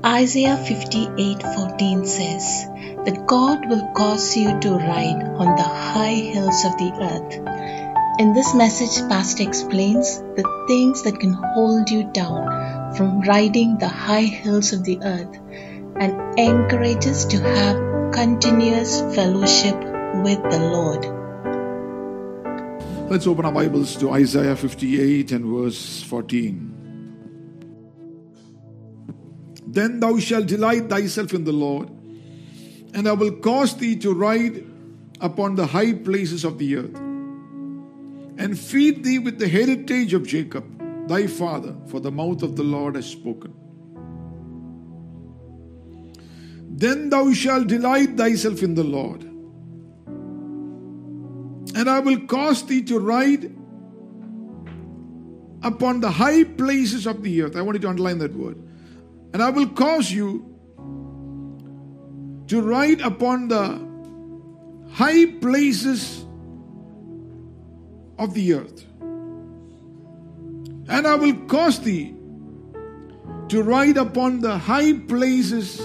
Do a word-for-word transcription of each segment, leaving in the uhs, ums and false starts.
Isaiah fifty-eight fourteen says that God will cause you to ride on the high hills of the earth. In this message, Pastor explains the things that can hold you down from riding the high hills of the earth and encourages to have continuous fellowship with the Lord. Let's open our Bibles to Isaiah fifty-eight and verse fourteen. Then thou shalt delight thyself in the Lord, and I will cause thee to ride upon the high places of the earth, and feed thee with the heritage of Jacob, thy father, for the mouth of the Lord has spoken. Then thou shalt delight thyself in the Lord, and I will cause thee to ride upon the high places of the earth. I want you to underline that word. And I will cause you to ride upon the high places of the earth. And I will cause thee to ride upon the high places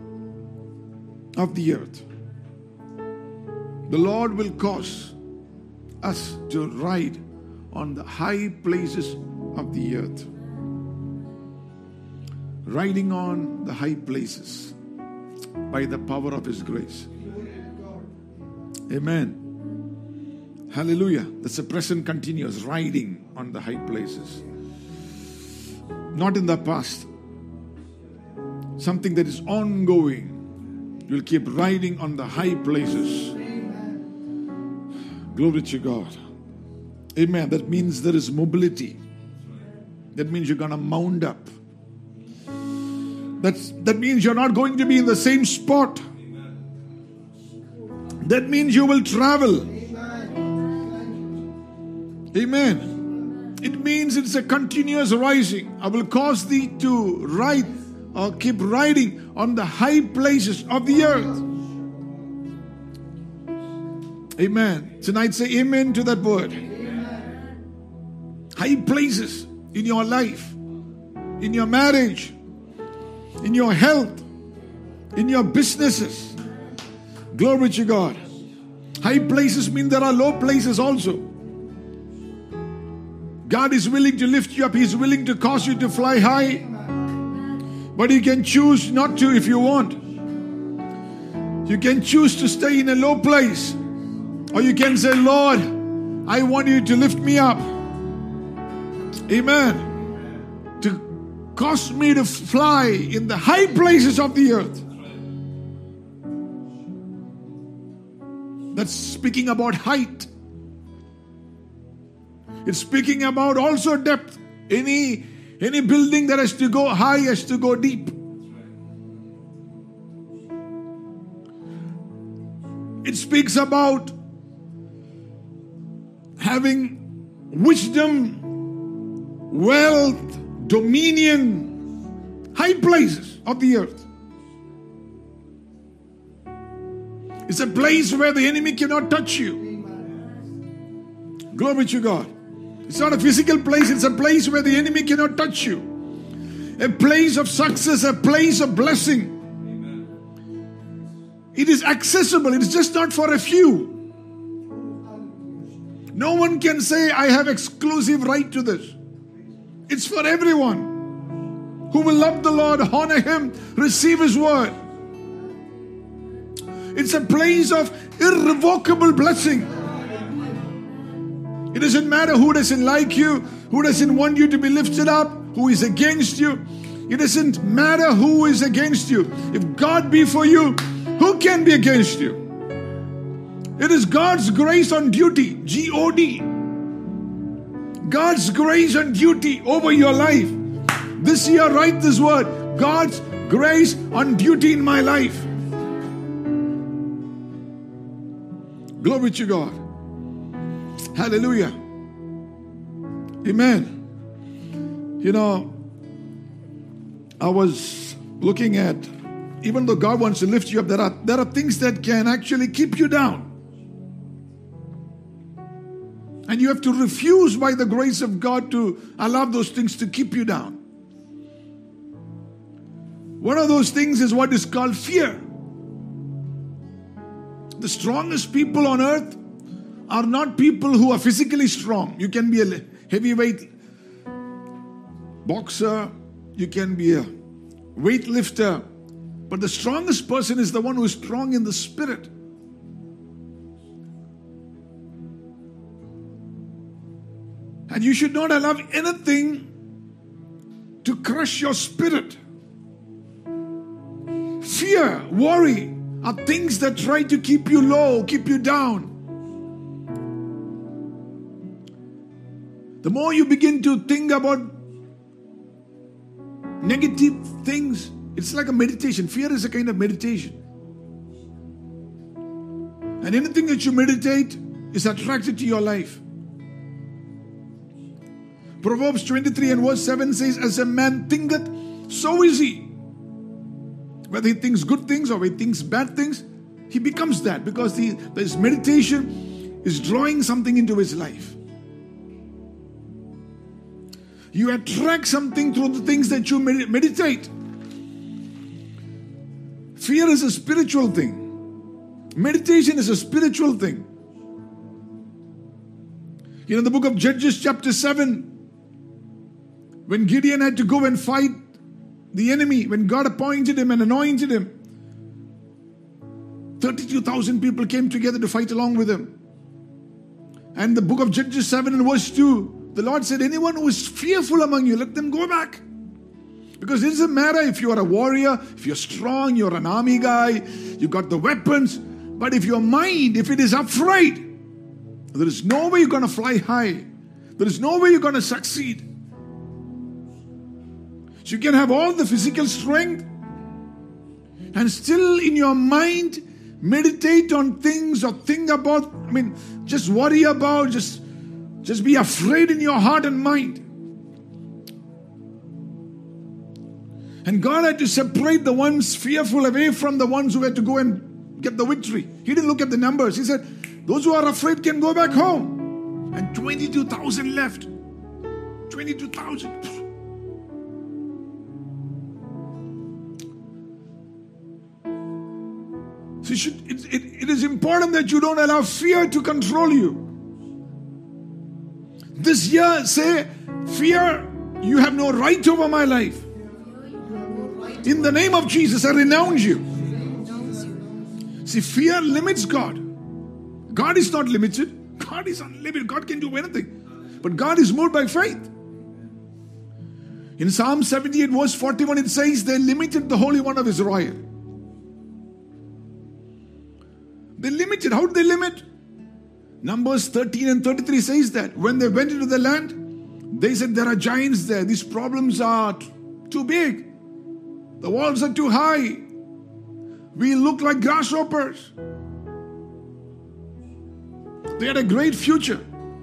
of the earth. The Lord will cause us to ride on the high places of the earth. Riding on the high places by the power of His grace. Amen. Hallelujah. That's a present continuous riding on the high places. Not in the past. Something that is ongoing. You'll keep riding on the high places. Glory to God. Amen. That means there is mobility. That means you're going to mount up. That's, that means you're not going to be in the same spot. That means you will travel. Amen. It means it's a continuous rising. I will cause thee to ride or keep riding on the high places of the earth. Amen. Tonight say amen to that word. High places in your life, in your marriage, in your health, in your businesses. Glory to God. High places mean there are low places also. God is willing to lift you up. He's willing to cause you to fly high. But you can choose not to if you want. You can choose to stay in a low place. Or you can say, Lord, I want you to lift me up. Amen. Cause me to fly in the high places of the earth. That's speaking about height. It's speaking about also depth. Any, any building that has to go high has to go deep. It speaks about having wisdom, wealth, dominion, high places of the earth. It's a place where the enemy cannot touch you. Glory to God. It's not a physical place, it's a place where the enemy cannot touch you. A place of success, a place of blessing. It is accessible, it's just not for a few. No one can say, I have exclusive right to this. It's for everyone who will love the Lord, honor Him, receive His word. It's a place of irrevocable blessing. It doesn't matter who doesn't like you, who doesn't want you to be lifted up, who is against you. It doesn't matter who is against you. If God be for you, who can be against you? It is God's grace on duty, G O D. God's grace and duty over your life. This year, write this word. God's grace on duty in my life. Glory to God. Hallelujah. Amen. You know, I was looking at, even though God wants to lift you up, there are, there are things that can actually keep you down. And you have to refuse by the grace of God to allow those things to keep you down. One of those things is what is called fear. The strongest people on earth are not people who are physically strong. You can be a heavyweight boxer, you can be a weightlifter, but the strongest person is the one who is strong in the spirit. And you should not allow anything to crush your spirit. Fear, worry are things that try to keep you low, keep you down. The more you begin to think about negative things, it's like a meditation. Fear is a kind of meditation. And anything that you meditate is attracted to your life. Proverbs twenty-three and verse seven says, as a man thinketh, so is he. Whether he thinks good things or he thinks bad things, he becomes that because the, his meditation is drawing something into his life. You attract something through the things that you med- meditate. Fear is a spiritual thing. Meditation is a spiritual thing. You know, the book of Judges chapter seven, when Gideon had to go and fight the enemy, when God appointed him and anointed him, thirty-two thousand people came together to fight along with him. And the book of Judges seven and verse two, the Lord said, anyone who is fearful among you, let them go back. Because it doesn't matter if you are a warrior, if you're strong, you're an army guy, you got the weapons. But if your mind, if it is afraid, there is no way you're going to fly high. There is no way you're going to succeed. So you can have all the physical strength and still in your mind meditate on things or think about, I mean, just worry about, just, just be afraid in your heart and mind. And God had to separate the ones fearful away from the ones who had to go and get the victory. He didn't look at the numbers. He said, those who are afraid can go back home. And twenty-two thousand left. twenty-two thousand. So you should, it, it, it is important that you don't allow fear to control you. This year, say, fear, you have no right over my life. In the name of Jesus, I renounce you. See, fear limits God. God is not limited. God is unlimited. God can do anything. But God is moved by faith. In Psalm seventy-eight verse forty-one, it says, they limited the Holy One of Israel. They limited. How did they limit? Numbers thirteen and thirty-three says that when they went into the land, they said there are giants there. These problems are too big. The walls are too high. We look like grasshoppers. They had a great future.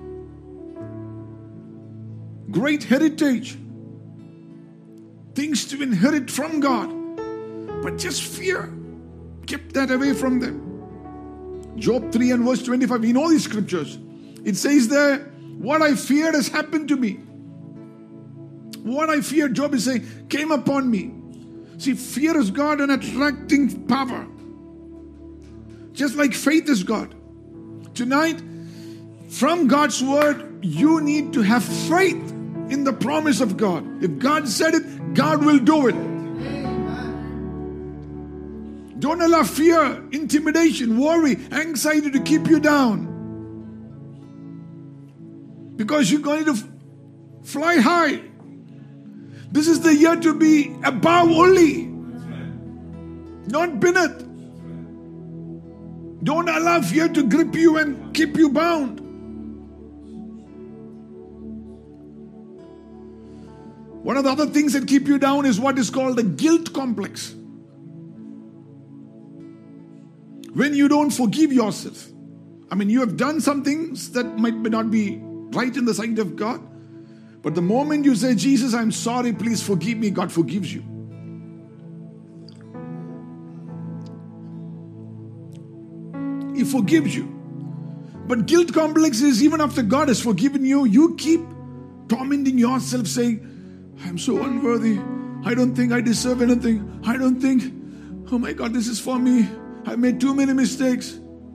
Great heritage. Things to inherit from God. But just fear kept that away from them. Job three and verse twenty-five, we know these scriptures. It says there, what I feared has happened to me. What I feared, Job is saying, came upon me. See, fear is God an attracting power. Just like faith is God. Tonight, from God's word, you need to have faith in the promise of God. If God said it, God will do it. Don't allow fear, intimidation, worry, anxiety to keep you down. Because you're going to f- fly high. This is the year to be above only, not beneath. Don't allow fear to grip you and keep you bound. One of the other things that keep you down is what is called the guilt complex. When you don't forgive yourself. I mean, you have done some things that might not be right in the sight of God. But the moment you say, Jesus, I'm sorry, please forgive me, God forgives you. He forgives you. But guilt complex is even after God has forgiven you, you keep tormenting yourself saying, I'm so unworthy. I don't think I deserve anything. I don't think, oh my God, this is for me. I've made too many mistakes.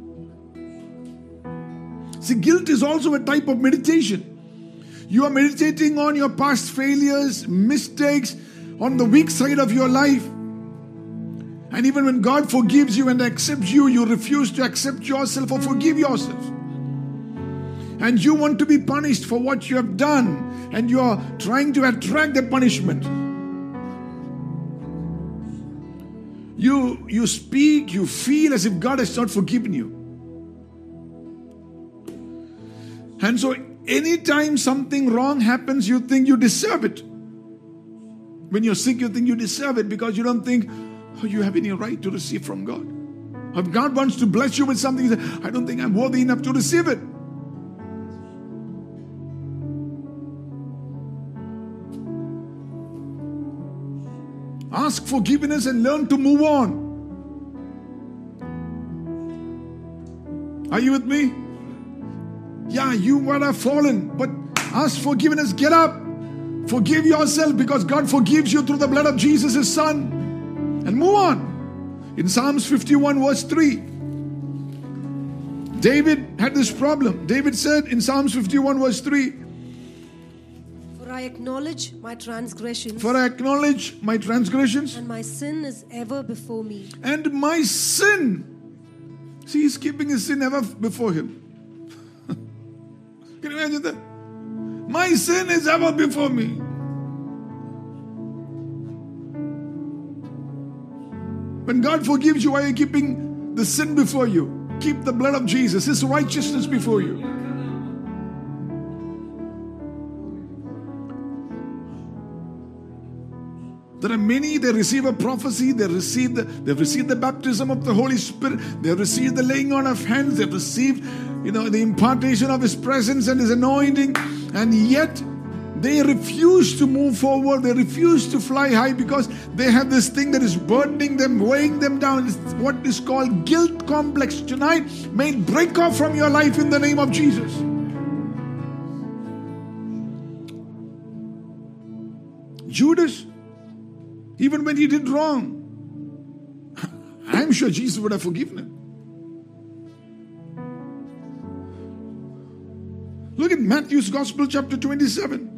See, guilt is also a type of meditation. You are meditating on your past failures, mistakes, on the weak side of your life. And even when God forgives you and accepts you, you refuse to accept yourself or forgive yourself. And you want to be punished for what you have done. And you are trying to attract the punishment. You, you speak, you feel as if God has not forgiven you. And so anytime something wrong happens, you think you deserve it. When you're sick, you think you deserve it because you don't think, oh, you have any right to receive from God. If God wants to bless you with something, you say, I don't think I'm worthy enough to receive it. Ask forgiveness and learn to move on. Are you with me? Yeah, you might have fallen, but ask forgiveness. Get up. Forgive yourself because God forgives you through the blood of Jesus, His Son. And move on. In Psalms fifty-one verse three, David had this problem. David said in Psalms fifty-one verse three, For I acknowledge my transgressions. For I acknowledge my transgressions. And my sin is ever before me. And my sin. See, he's keeping his sin ever before him. Can you imagine that? My sin is ever before me. When God forgives you, why are you keeping the sin before you? Keep the blood of Jesus, His righteousness before you. There are many, they receive a prophecy, they receive the, they've received the baptism of the Holy Spirit, they've received the laying on of hands, they've received, you know, the impartation of His presence and His anointing, and yet they refuse to move forward, they refuse to fly high because they have this thing that is burdening them, weighing them down. It's what is called guilt complex. Tonight, may it break off from your life in the name of Jesus. Judas, even when he did wrong, I'm sure Jesus would have forgiven him. Look at Matthew's Gospel, chapter twenty-seven.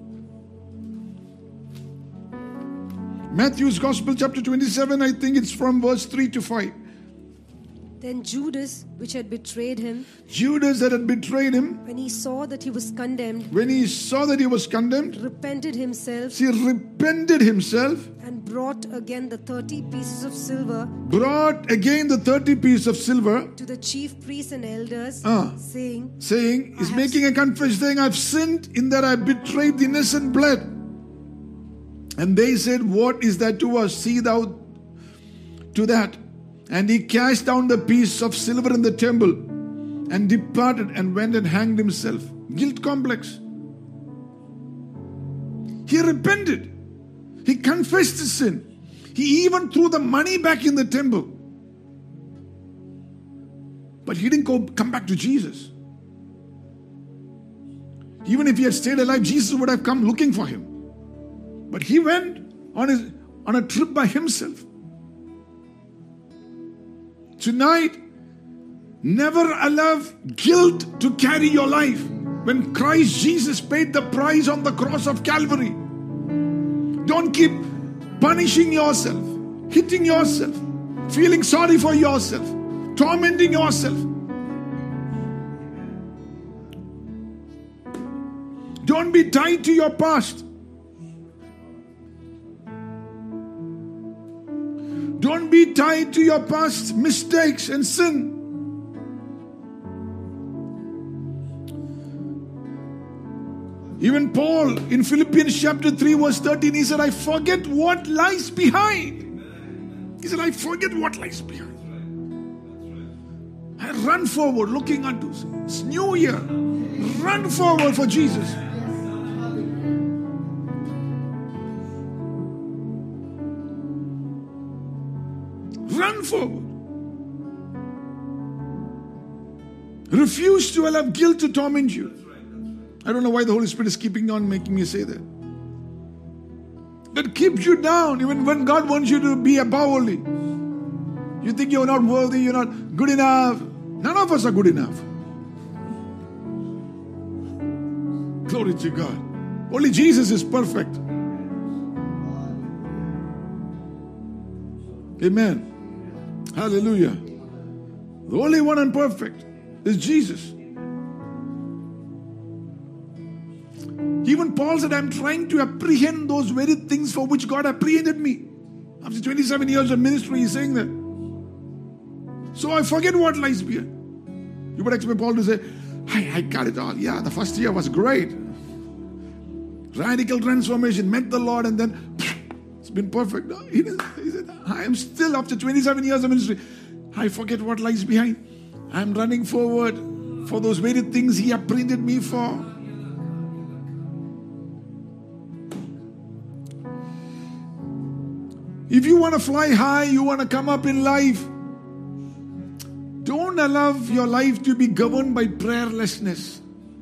Matthew's Gospel, chapter twenty-seven, I think it's from verse three to five. Then Judas, which had betrayed him, Judas that had betrayed him, when he saw that he was condemned, when he saw that he was condemned, repented himself, he repented himself, and brought again the thirty pieces of silver, brought again the thirty pieces of silver to the chief priests and elders, Ah. saying, saying, he's I have making a confession saying, I've sinned in that I betrayed the innocent blood. And they said, what is that to us? See thou to that. And he cast down the piece of silver in the temple and departed and went and hanged himself. Guilt complex. He repented. He confessed his sin. He even threw the money back in the temple. But he didn't go come back to Jesus. Even if he had stayed alive, Jesus would have come looking for him. But he went on his on a trip by himself. Tonight, never allow guilt to carry your life. When Christ Jesus paid the price on the cross of Calvary, don't keep punishing yourself, hitting yourself, feeling sorry for yourself, tormenting yourself. Don't be tied to your past. Don't be tied to your past mistakes and sin. Even Paul in Philippians chapter three verse thirteen, he said, I forget what lies behind. He said, I forget what lies behind. I run forward looking unto this new year. Run forward for Jesus. Run forward. Refuse to allow guilt to torment you. I don't know why the Holy Spirit is keeping on making me say that. that keeps you down even when God wants you to be above only. You think you're not worthy, you're not good enough. None of us are good enough. Glory to God. Only Jesus is perfect. Amen. Hallelujah. The only one and perfect is Jesus. Even Paul said, I'm trying to apprehend those very things for which God apprehended me. After twenty-seven years of ministry, he's saying that. So I forget what lies behind. You would expect Paul to say, I, I got it all. Yeah, the first year was great. Radical transformation, met the Lord, and then it's been perfect. No, he, he said, I am still, after twenty-seven years of ministry, I forget what lies behind. I'm running forward for those very things He apprehended me for. If you want to fly high, you want to come up in life, don't allow your life to be governed by prayerlessness.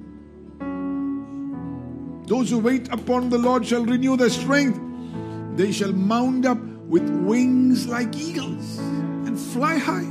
Those who wait upon the Lord shall renew their strength. They shall mount up with wings like eagles and fly high.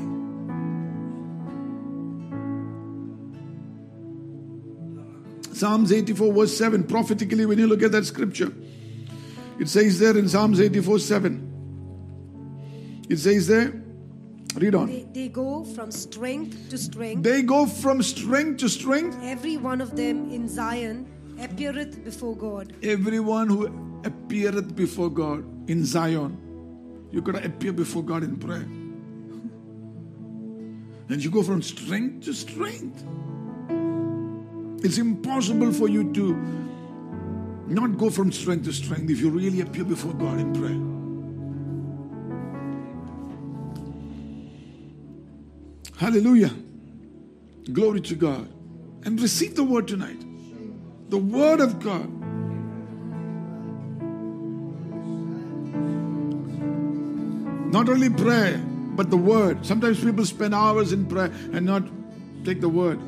Psalms eighty-four verse seven, prophetically when you look at that scripture, it says there in Psalms eighty-four seven, it says there, read on. They, they go from strength to strength. They go from strength to strength. Every one of them in Zion appeareth before God. Everyone who appeareth before God in Zion. You've got to appear before God in prayer. And you go from strength to strength. It's impossible for you to not go from strength to strength if you really appear before God in prayer. Hallelujah. Glory to God. And receive the word tonight. The word of God. Not only prayer, but the word. Sometimes people spend hours in prayer and not take the word.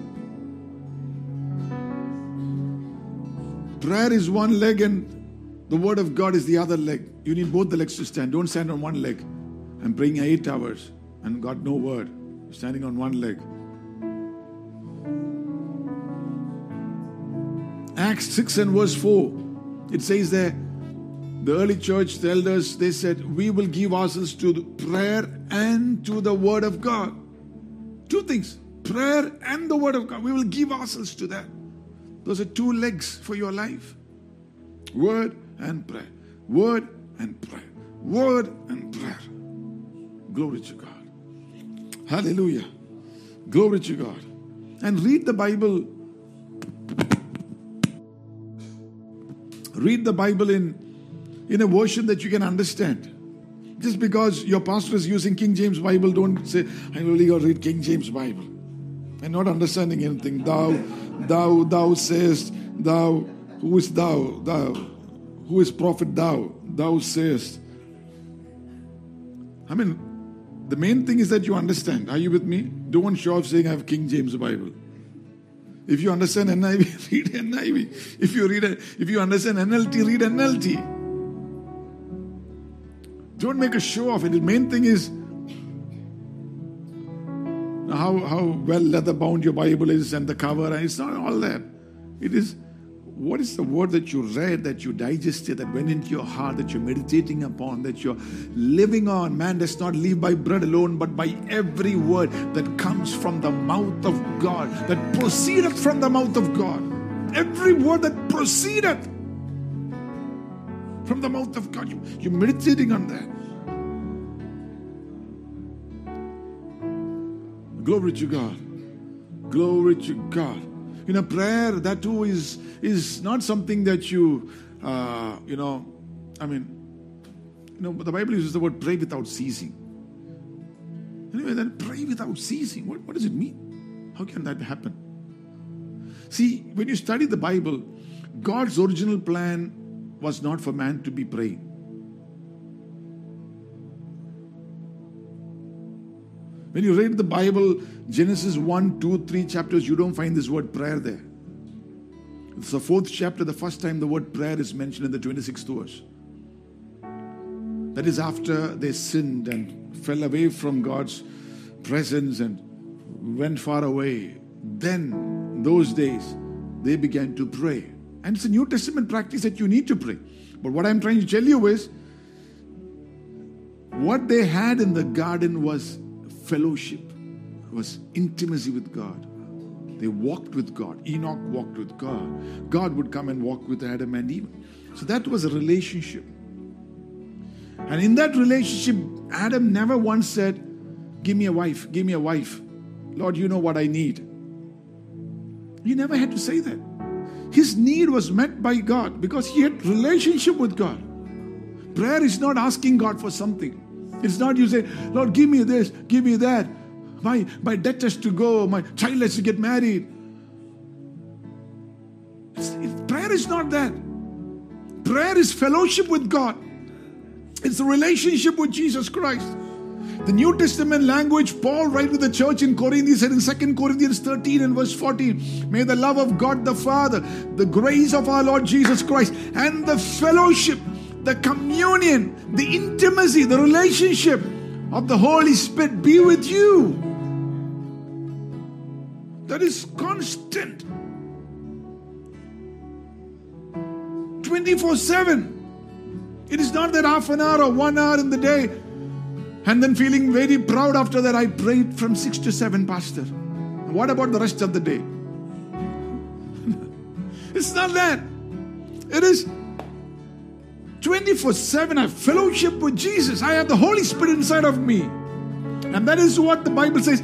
Prayer is one leg and the word of God is the other leg. You need both the legs to stand. Don't stand on one leg. I'm praying eight hours and got no word. Standing on one leg. Acts six and verse four. It says there, the early church, the elders, they said, we will give ourselves to the prayer and to the word of God. Two things. Prayer and the word of God. We will give ourselves to that. Those are two legs for your life. Word and prayer. Word and prayer. Word and prayer. Glory to God. Hallelujah. Glory to God. And read the Bible. Read the Bible in, in a version that you can understand. Just because your pastor is using King James Bible, don't say, I only got to read King James Bible. And not understanding anything. Thou, thou, thou sayest, thou, who is thou? Thou, who is prophet thou? Thou sayest. I mean, the main thing is that you understand. Are you with me? Don't show off saying I have King James Bible. If you understand N I V, read N I V. If you read, a, if you understand N L T, read N L T. Don't make a show of it. The main thing is how how well leather bound your Bible is and the cover. And it's not all that. It is what is the word that you read, that you digested, that went into your heart, that you're meditating upon, that you're living on. Man does not live by bread alone, but by every word that comes from the mouth of God, that proceedeth from the mouth of God. Every word that proceedeth from the mouth of God. You, you're meditating on that. Glory to God. Glory to God. You know, prayer, that too is, is not something that you, uh, you know, I mean, you know, the Bible uses the word pray without ceasing. Anyway, then pray without ceasing. What, what does it mean? How can that happen? See, when you study the Bible, God's original plan was not for man to be praying. When you read the Bible, Genesis one, two, three chapters, you don't find this word prayer there. It's the fourth chapter, the first time the word prayer is mentioned in the twenty-sixth verse. That is after they sinned and fell away from God's presence and went far away. Then, those days, they began to pray. And it's a New Testament practice that you need to pray. But what I'm trying to tell you is, what they had in the garden was fellowship, was intimacy with God. They walked with God. Enoch walked with God. God would come and walk with Adam and Eve. So that was a relationship. And in that relationship, Adam never once said, give me a wife, give me a wife. Lord, you know what I need. He never had to say that. His need was met by God because he had relationship with God. Prayer is not asking God for something. It's not you say, Lord, give me this, give me that. My, my debt has to go, my child has to get married. It's, it, prayer is not that. Prayer is fellowship with God. It's a relationship with Jesus Christ. The New Testament language, Paul writes to the church in Corinth, he said in Second Corinthians thirteen and verse fourteen, may the love of God the Father, the grace of our Lord Jesus Christ, and the fellowship, the communion, the intimacy, the relationship of the Holy Spirit be with you. That is constant. twenty-four seven. It is not that half an hour or one hour in the day and then feeling very proud after that I prayed from six to seven, Pastor. What about the rest of the day? It's not that. It is twenty-four seven. I have fellowship with Jesus. I have the Holy Spirit inside of me. And that is what the Bible says.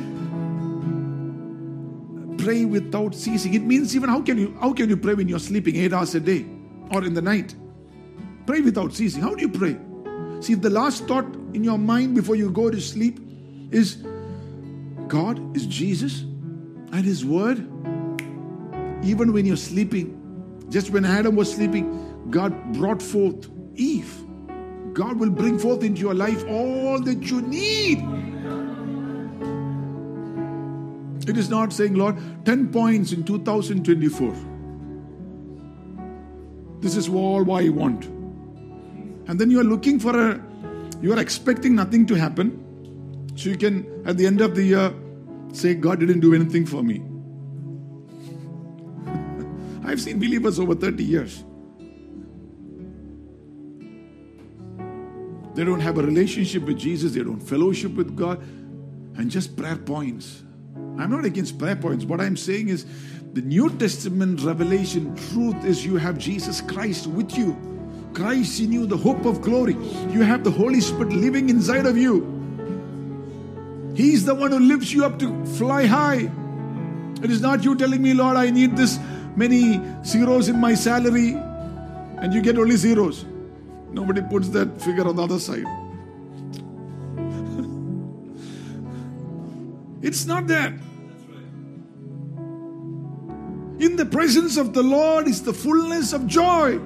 Pray without ceasing. It means even how can you how can you pray when you're sleeping eight hours a day or in the night? Pray without ceasing. How do you pray? See, the last thought in your mind before you go to sleep is God, is Jesus and His Word. Even when you're sleeping, just when Adam was sleeping, God brought forth Eve. God will bring forth into your life all that you need. It is not saying, Lord, ten points in two thousand twenty-four. This is all I want. And then you are looking for a, you are expecting nothing to happen. So you can, at the end of the year, say, God didn't do anything for me. I've seen believers over thirty years. They don't have a relationship with Jesus. They don't fellowship with God. And just prayer points. I'm not against prayer points. What I'm saying is the New Testament revelation truth is you have Jesus Christ with you. Christ in you, the hope of glory. You have the Holy Spirit living inside of you. He's the one who lifts you up to fly high. It is not you telling me, Lord, I need this many zeros in my salary, and you get only zeros. Nobody puts that figure on the other side. It's not that. In the presence of the Lord is the fullness of joy.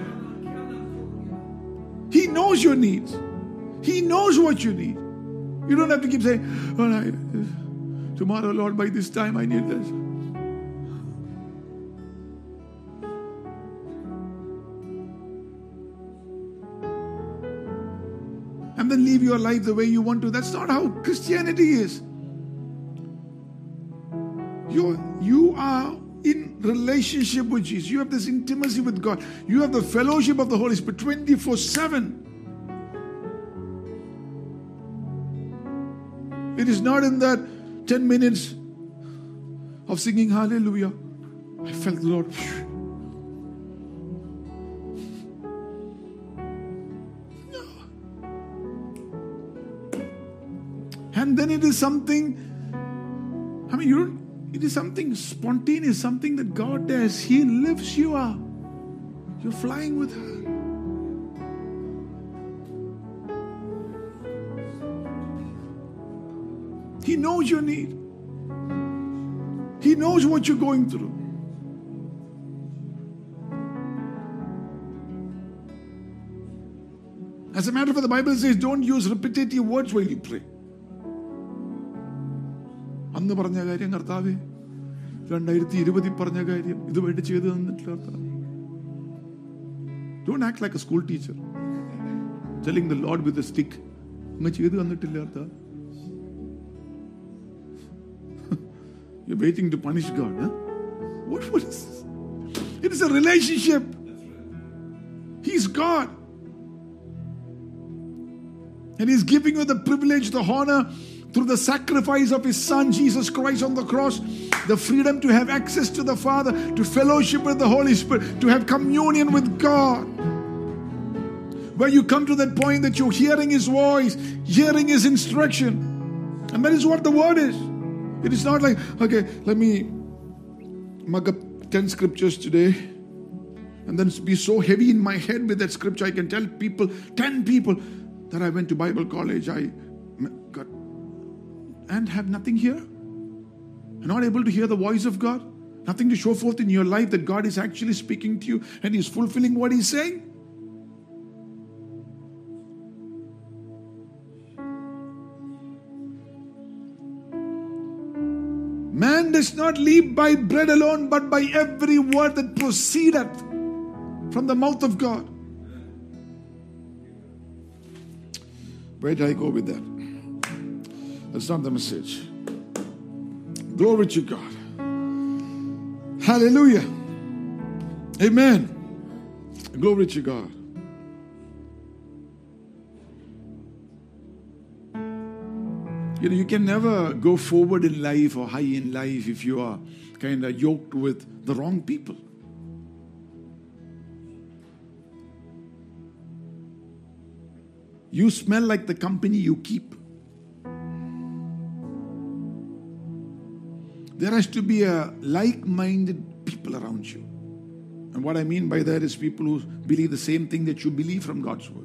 He knows your needs. He knows what you need. You don't have to keep saying, oh, I, tomorrow, Lord, by this time I need this. And then live your life the way you want to. That's not how Christianity is. You, you are in relationship with Jesus. You have this intimacy with God. You have the fellowship of the Holy Spirit twenty-four seven. It is not in that ten minutes of singing hallelujah. I felt the Lord. No. And then it is something, I mean, you don't, it is something spontaneous, something that God does. He lifts you up. You're flying with her. He knows your need. He knows what you're going through. As a matter of fact, the Bible says, don't use repetitive words while you pray. അന്ന് പറഞ്ഞ കാര്യം കർത്താവേ, രണ്ടായിരത്തി ഇരുപതി പറഞ്ഞ കാര്യം ഇതുമായിട്ട് ചെയ്തു തന്നിട്ടില്ല കർത്താവേ. Don't act like a school teacher. telling the Lord with a stick, you're waiting to punish God. Huh? What, what is this? It is a relationship. He's God. And He's giving you the privilege, the honor, through the sacrifice of His Son, Jesus Christ on the cross, the freedom to have access to the Father, to fellowship with the Holy Spirit, to have communion with God. Where you come to that point that you're hearing His voice, hearing His instruction. And that is what the Word is. It is not like, okay, let me mug up ten scriptures today and then be so heavy in my head with that scripture. I can tell people, ten people, that I went to Bible college, I got, and have nothing here. Not able to hear the voice of God. Nothing to show forth in your life that God is actually speaking to you and He's fulfilling what He's saying. Man does not live by bread alone, but by every word that proceedeth from the mouth of God. Where did I go with that? That's not the message. Glory to God. Hallelujah. Amen. Glory to God. You know, you can never go forward in life or high in life if you are kind of yoked with the wrong people. You smell like the company you keep. There has to be a like-minded people around you. And what I mean by that is people who believe the same thing that you believe from God's Word.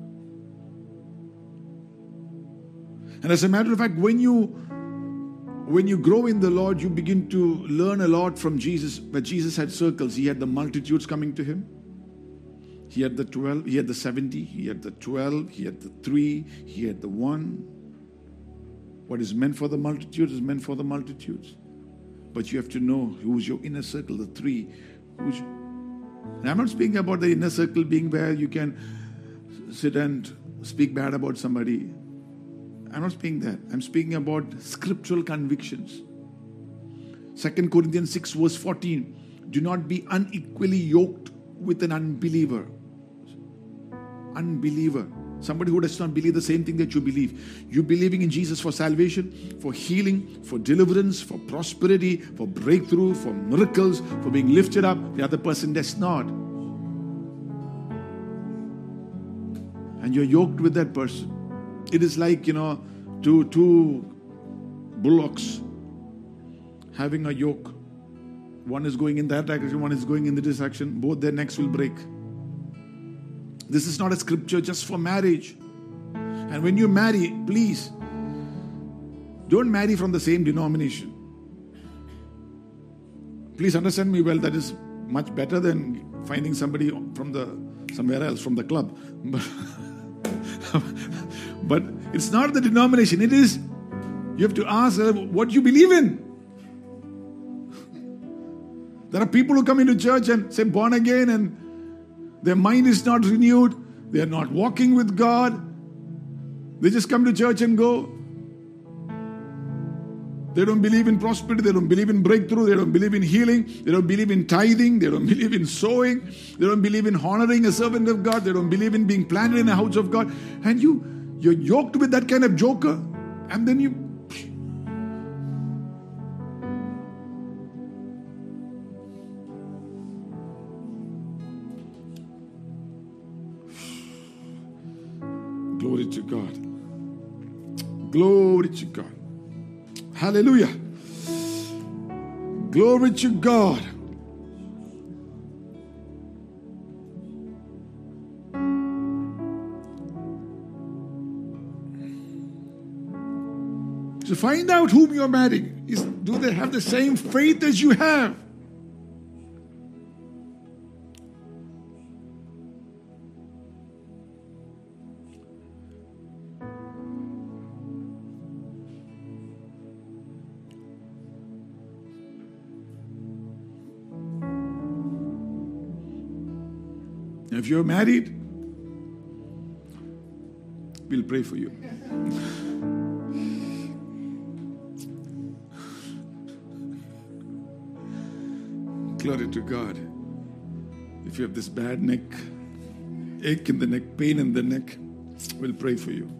And as a matter of fact, when you when you grow in the Lord, you begin to learn a lot from Jesus. But Jesus had circles. He had the multitudes coming to Him. He had the twelve, He had the seventy, He had the twelve, He had the three, He had the one. What is meant for the multitudes is meant for the multitudes. But you have to know who's your inner circle, the three. Who's, and I'm not speaking about the inner circle being where you can sit and speak bad about somebody. I'm not speaking that. I'm speaking about scriptural convictions. Second Corinthians six verse fourteen. Do not be unequally yoked with an unbeliever. Unbeliever. Somebody who does not believe the same thing that you believe. You believing in Jesus for salvation, for healing, for deliverance, for prosperity, for breakthrough, for miracles, for being lifted up. The other person does not. And you're yoked with that person. It is like, you know, two, two bullocks having a yoke. One is going in that direction, one is going in this direction. Both their necks will break. This is not a scripture just for marriage. And when you marry, please, don't marry from the same denomination. Please understand me well, that is much better than finding somebody from the somewhere else, from the club. But, but it's not the denomination. It is, you have to ask what you believe in. There are people who come into church and say born again and their mind is not renewed. They are not walking with God. They just come to church and go. They don't believe in prosperity. They don't believe in breakthrough. They don't believe in healing. They don't believe in tithing. They don't believe in sowing. They don't believe in honoring a servant of God. They don't believe in being planted in a house of God. And you, you're yoked with that kind of joker. And then you... Glory to God. Glory to God. Hallelujah. Glory to God. So find out whom you're marrying. Is, do they have the same faith as you have? If you're married, we'll pray for you. Glory to God. If you have this bad neck, ache in the neck, pain in the neck, we'll pray for you.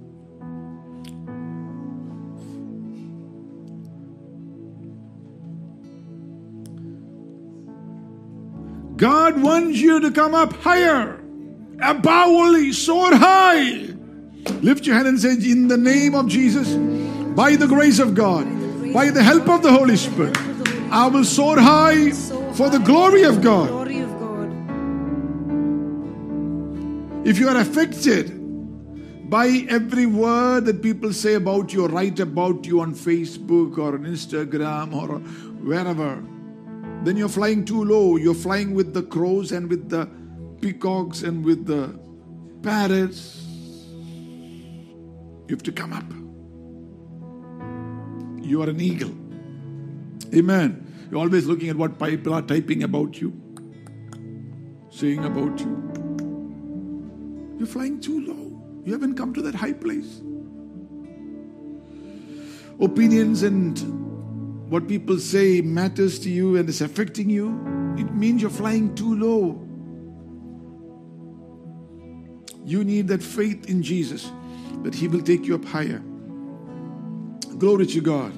God wants you to come up higher, above only, soar high. Lift your hand and say, in the name of Jesus, by the grace of God, by the help of the Holy Spirit, I will soar high for the glory of God. Glory of God. If you are affected by every word that people say about you or write about you on Facebook or on Instagram or wherever, then you're flying too low. You're flying with the crows and with the peacocks and with the parrots. You have to come up. You are an eagle. Amen. You're always looking at what people are typing about you, saying about you. You're flying too low. You haven't come to that high place. Opinions and what people say matters to you and is affecting you. It means you're flying too low. You need that faith in Jesus that He will take you up higher. Glory to God.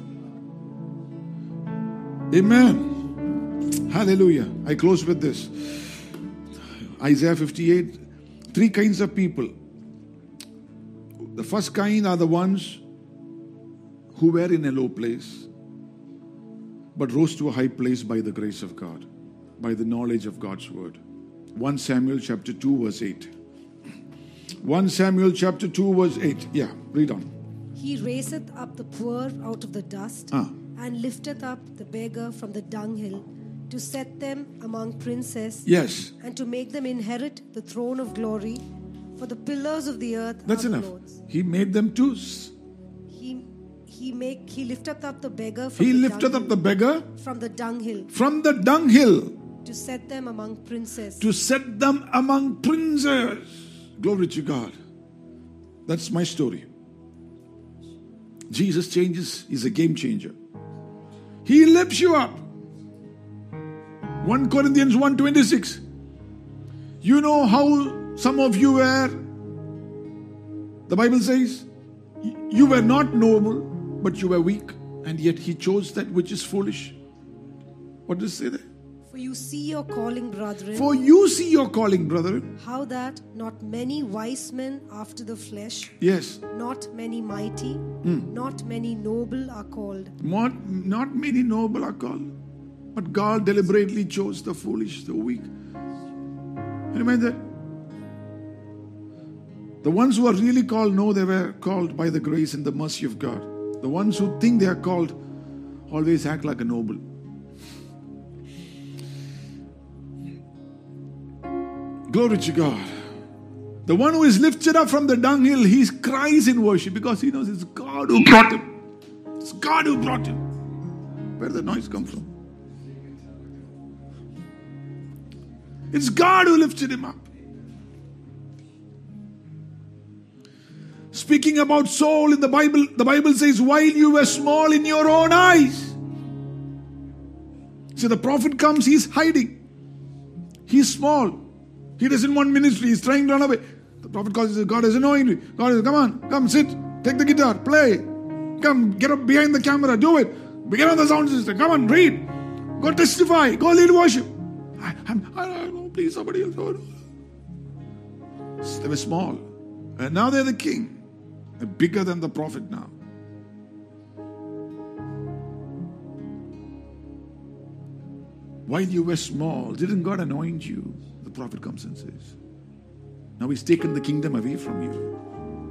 Amen. Hallelujah. I close with this. Isaiah fifty-eight. Three kinds of people. The first kind are the ones who were in a low place but rose to a high place by the grace of God, by the knowledge of God's word. First Samuel chapter two verse eight. First Samuel chapter two verse eight. Yeah, read on. He raiseth up the poor out of the dust, Ah. and lifteth up the beggar from the dunghill, to set them among princes, Yes, and to make them inherit the throne of glory. For the pillars of the earth that's are the enough. Lord's. He made them to. s- He he make he lifteth up the beggar from He the lifted up the dunghill, beggar from the dunghill, from the dunghill to set them among princes. to set them among princes. Glory to God. That's my story. Jesus changes, He's a game changer. He lifts you up. First Corinthians one twenty-six. You know how some of you were, the Bible says, you were not noble, but you were weak, and yet He chose that which is foolish. What does it say there? For you see your calling, brethren, For you see your calling, brethren. how that not many wise men after the flesh, Yes. not many mighty, not many noble are called. Not, not many noble are called, but God deliberately chose the foolish, the weak. You remember that? The ones who are really called know they were called by the grace and the mercy of God. The ones who think they are called always act like a noble. Glory to God. The one who is lifted up from the dunghill, he cries in worship because he knows it's God who brought him. It's God who brought him. Where did the noise come from? It's God who lifted him up. Speaking about Saul in the Bible, the Bible says, while you were small in your own eyes. So the prophet comes, he's hiding. He's small. He doesn't want ministry. He's trying to run away. The prophet calls and says, God has anointed you. God says, come on, come sit. Take the guitar, play. Come, get up behind the camera, do it. Get on the sound system. Come on, read. Go testify. Go lead worship. I, I'm, I don't know, please, somebody else. Oh, no. They were small. And now they're the king. They're bigger than the prophet now. While you were small, didn't God anoint you? The prophet comes and says, now He's taken the kingdom away from you.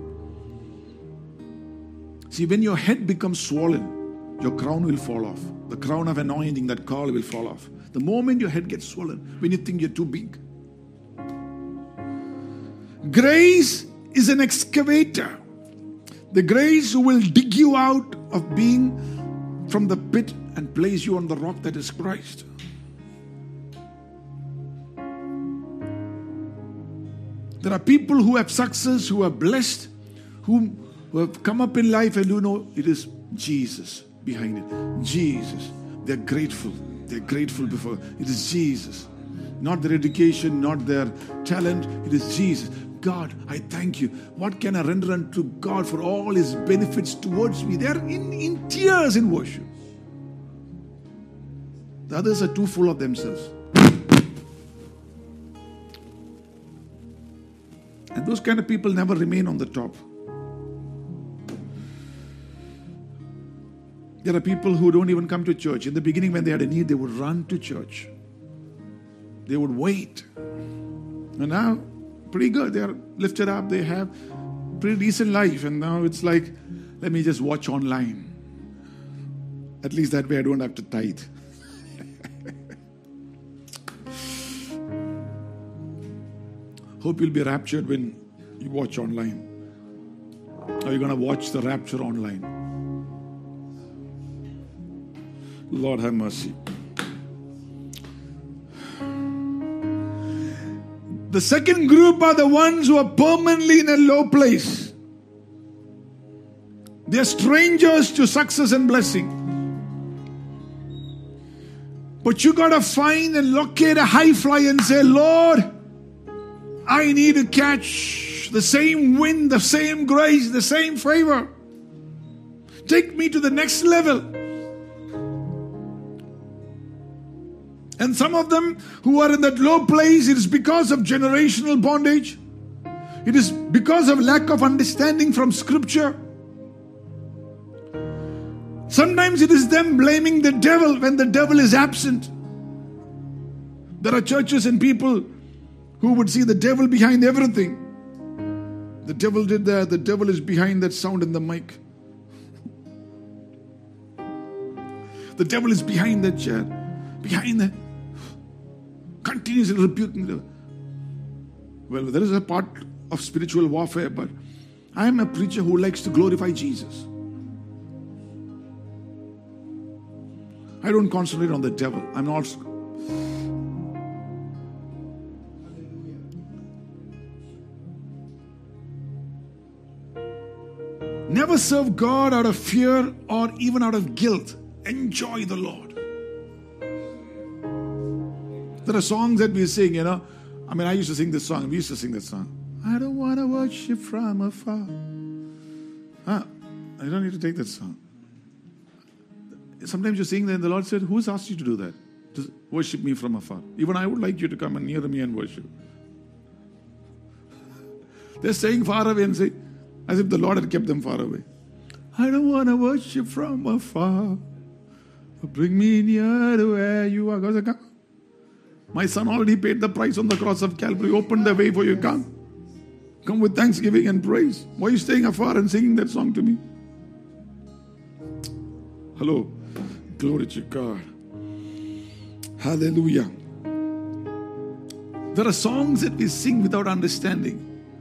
See, when your head becomes swollen, your crown will fall off. The crown of anointing, that call will fall off. The moment your head gets swollen, when you think you're too big. Grace is an excavator. The grace who will dig you out of being from the pit and place you on the rock that is Christ. There are people who have success, who are blessed, whom who have come up in life and you know it is Jesus behind it. Jesus. They're grateful. They're grateful before. It is Jesus. Not their education, not their talent. It is Jesus. God, I thank you. What can I render unto God for all His benefits towards me? They are in, in tears in worship. The others are too full of themselves. And those kind of people never remain on the top. There are people who don't even come to church. In the beginning, when they had a need, they would run to church. They would wait. And now, pretty good. They are lifted up. They have pretty decent life. And now it's like, let me just watch online. At least that way I don't have to tithe. Hope you'll be raptured when you watch online. Or you're going to watch the rapture online. Lord have mercy. The second group are the ones who are permanently in a low place. They are strangers to success and blessing. But you got to find and locate a high fly and say, Lord, I need to catch the same wind, the same grace, the same favor. Take me to the next level. And some of them who are in that low place, it is because of generational bondage. It is because of lack of understanding from Scripture. Sometimes it is them blaming the devil when the devil is absent. There are churches and people who would see the devil behind everything. The devil did that. The devil is behind that sound in the mic. The devil is behind that chair. Behind that. Continuously rebuking the devil. Well, there is a part of spiritual warfare, but I am a preacher who likes to glorify Jesus. I don't concentrate on the devil. I'm not. Never serve God out of fear or even out of guilt. Enjoy the Lord. There are songs that we sing, you know. I mean, I used to sing this song. We used to sing this song. I don't want to worship from afar. Huh? I don't need to take that song. Sometimes you sing that and the Lord said, who's asked you to do that? To worship me from afar. Even I would like you to come and near me and worship. They're staying far away and say, as if the Lord had kept them far away. I don't want to worship from afar. Bring me near to where you are. God said, come. My son already paid the price on the cross of Calvary. Open the way for you. Come. Come with thanksgiving and praise. Why are you staying afar and singing that song to me? Hello. Glory to God. Hallelujah. There are songs that we sing without understanding.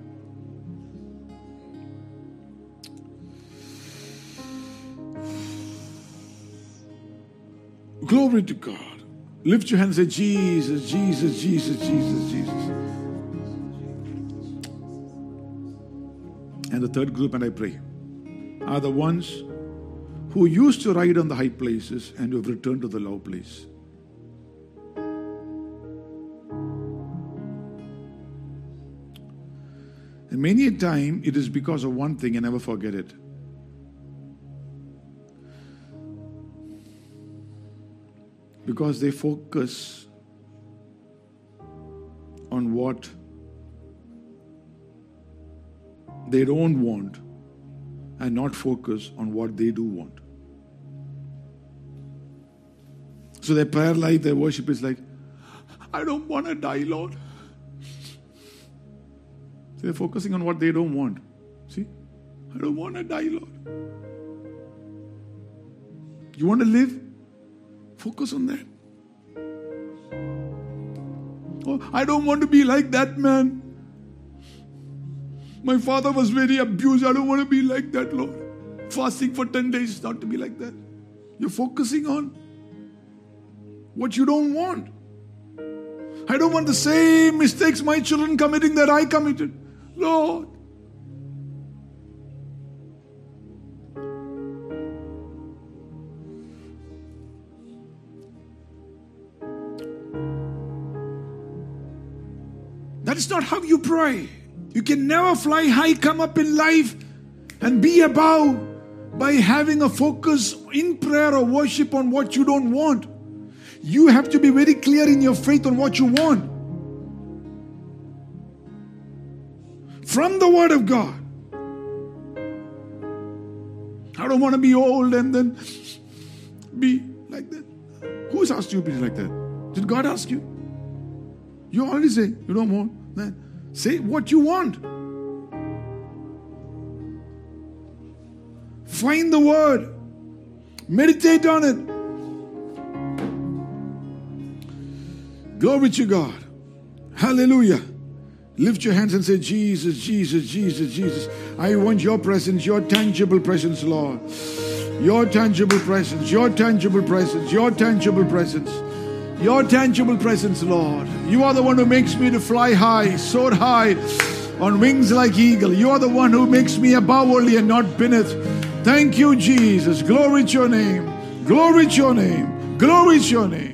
Glory to God. Lift your hands and say, Jesus, Jesus, Jesus, Jesus, Jesus. And the third group, and I pray, are the ones who used to ride on the high places and who have returned to the low place. And many a time, it is because of one thing, and never forget it. Because they focus on what they don't want and not focus on what they do want. So their prayer life, their worship is like, I don't want to die, Lord. So they're focusing on what they don't want. See? I don't want to die, Lord. You want to live? Focus on that. Oh, I don't want to be like that man. My father was very abused. I don't want to be like that, Lord. Fasting for ten days, not to be like that. You're focusing on what you don't want. I don't want the same mistakes my children committing that I committed. Lord, That's not how you pray. You can never fly high, come up in life, and be above by having a focus in prayer or worship on what you don't want. You have to be very clear in your faith on what you want. From the Word of God. I don't want to be old and then be like that. Who's asked you to be like that? Did God ask you? You already say you don't want that. Say what you want. Find the Word. Meditate on it. Glory to God. Hallelujah. Lift your hands and say, Jesus, Jesus, Jesus, Jesus. I want your presence, your tangible presence, Lord. Your tangible presence, your tangible presence, your tangible presence. Your tangible presence, Lord. You are the one who makes me to fly high, soar high, on wings like eagle. You are the one who makes me above only and not beneath. Thank you, Jesus. Glory to your name. Glory to your name. Glory to your name.